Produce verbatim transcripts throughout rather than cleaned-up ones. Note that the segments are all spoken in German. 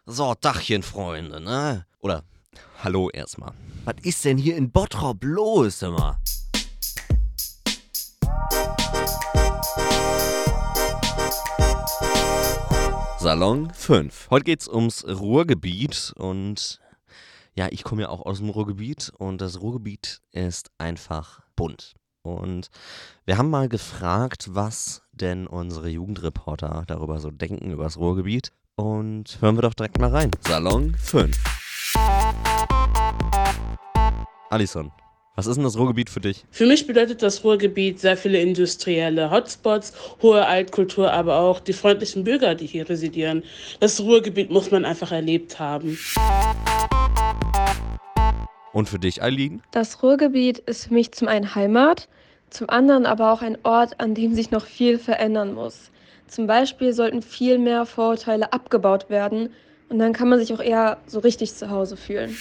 So, Dachchen, Freunde, ne? Oder, hallo erstmal. Was ist denn hier in Bottrop los, immer? Salon fünf. Heute geht's ums Ruhrgebiet und ja, ich komme ja auch aus dem Ruhrgebiet und das Ruhrgebiet ist einfach bunt. Und wir haben mal gefragt, was denn unsere Jugendreporter darüber so denken, über das Ruhrgebiet. Und hören wir doch direkt mal rein. Salon fünf. Alison, was ist denn das Ruhrgebiet für dich? Für mich bedeutet das Ruhrgebiet sehr viele industrielle Hotspots, hohe Altkultur, aber auch die freundlichen Bürger, die hier residieren. Das Ruhrgebiet muss man einfach erlebt haben. Und für dich, Eileen? Das Ruhrgebiet ist für mich zum einen Heimat, zum anderen aber auch ein Ort, an dem sich noch viel verändern muss. Zum Beispiel sollten viel mehr Vorurteile abgebaut werden und dann kann man sich auch eher so richtig zu Hause fühlen.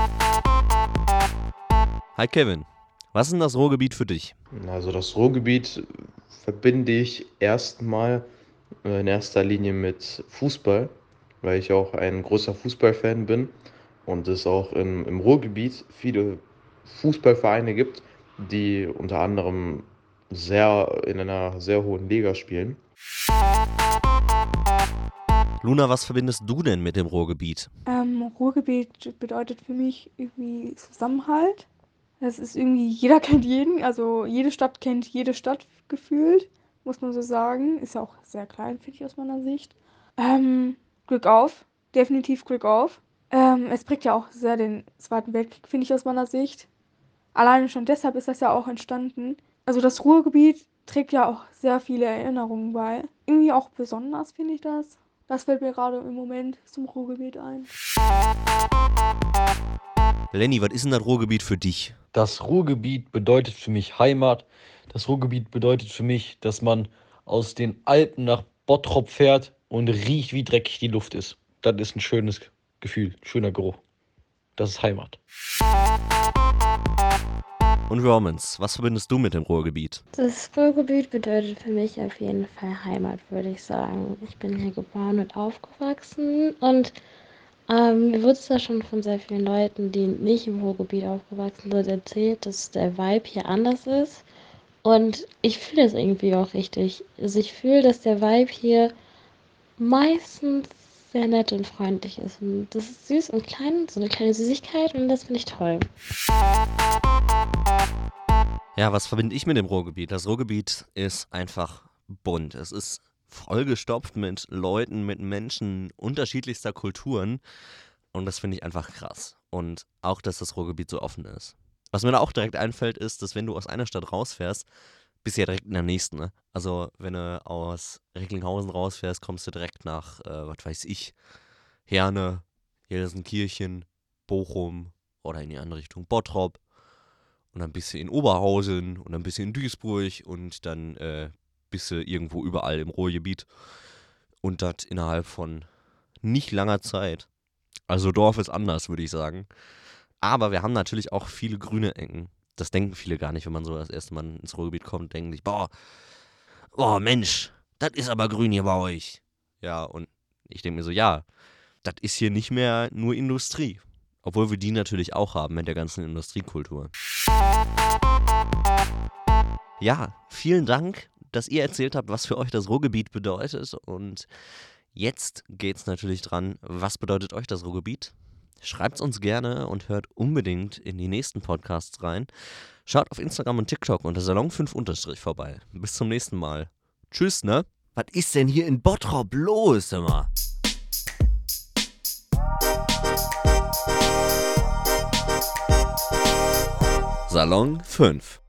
Hi Kevin, was ist denn das Ruhrgebiet für dich? Also das Ruhrgebiet verbinde ich erstmal in erster Linie mit Fußball, weil ich auch ein großer Fußballfan bin und es auch im, im Ruhrgebiet viele Fußballvereine gibt, die unter anderem sehr in einer sehr hohen Liga spielen. Luna, was verbindest du denn mit dem Ruhrgebiet? Ähm, Ruhrgebiet bedeutet für mich irgendwie Zusammenhalt. Das ist irgendwie, jeder kennt jeden, also jede Stadt kennt jede Stadt gefühlt, muss man so sagen. Ist ja auch sehr klein, finde ich aus meiner Sicht. Ähm, Glück auf, definitiv Glück auf. Ähm, es prägt ja auch sehr den Zweiten Weltkrieg, finde ich aus meiner Sicht. Alleine schon deshalb ist das ja auch entstanden. Also das Ruhrgebiet trägt ja auch sehr viele Erinnerungen bei. Irgendwie auch besonders, finde ich das. Das fällt mir gerade im Moment zum Ruhrgebiet ein. Lenny, was ist denn das Ruhrgebiet für dich? Das Ruhrgebiet bedeutet für mich Heimat. Das Ruhrgebiet bedeutet für mich, dass man aus den Alpen nach Bottrop fährt und riecht, wie dreckig die Luft ist. Das ist ein schönes Gefühl, schöner Geruch. Das ist Heimat. Und Romans, was verbindest du mit dem Ruhrgebiet? Das Ruhrgebiet bedeutet für mich auf jeden Fall Heimat, würde ich sagen. Ich bin hier geboren und aufgewachsen und ähm, mir wurde es ja schon von sehr vielen Leuten, die nicht im Ruhrgebiet aufgewachsen sind, erzählt, dass der Vibe hier anders ist. Und ich fühle das irgendwie auch richtig. Also ich fühle, dass der Vibe hier meistens sehr nett und freundlich ist. Und das ist süß und klein, so eine kleine Süßigkeit und das finde ich toll. Ja, was verbinde ich mit dem Ruhrgebiet? Das Ruhrgebiet ist einfach bunt. Es ist vollgestopft mit Leuten, mit Menschen unterschiedlichster Kulturen. Und das finde ich einfach krass. Und auch, dass das Ruhrgebiet so offen ist. Was mir da auch direkt einfällt, ist, dass wenn du aus einer Stadt rausfährst, bist du ja direkt in der nächsten. Ne? Also wenn du aus Recklinghausen rausfährst, kommst du direkt nach, äh, was weiß ich, Herne, Gelsenkirchen, Bochum oder in die andere Richtung Bottrop. Und dann bist du in Oberhausen und dann bist du in Duisburg und dann äh, bist du irgendwo überall im Ruhrgebiet. Und das innerhalb von nicht langer Zeit. Also Dorf ist anders, würde ich sagen. Aber wir haben natürlich auch viele grüne Ecken. Das denken viele gar nicht, wenn man so das erste Mal ins Ruhrgebiet kommt, denken sich, boah, boah Mensch, das ist aber grün hier bei euch. Ja, und ich denke mir so, ja, das ist hier nicht mehr nur Industrie. Obwohl wir die natürlich auch haben mit der ganzen Industriekultur. Ja, vielen Dank, dass ihr erzählt habt, was für euch das Ruhrgebiet bedeutet. Und jetzt geht's natürlich dran, was bedeutet euch das Ruhrgebiet? Schreibt's uns gerne und hört unbedingt in die nächsten Podcasts rein. Schaut auf Instagram und TikTok unter Salon fünf Unterstrich vorbei. Bis zum nächsten Mal. Tschüss, ne? Was ist denn hier in Bottrop los, immer? Salon fünf.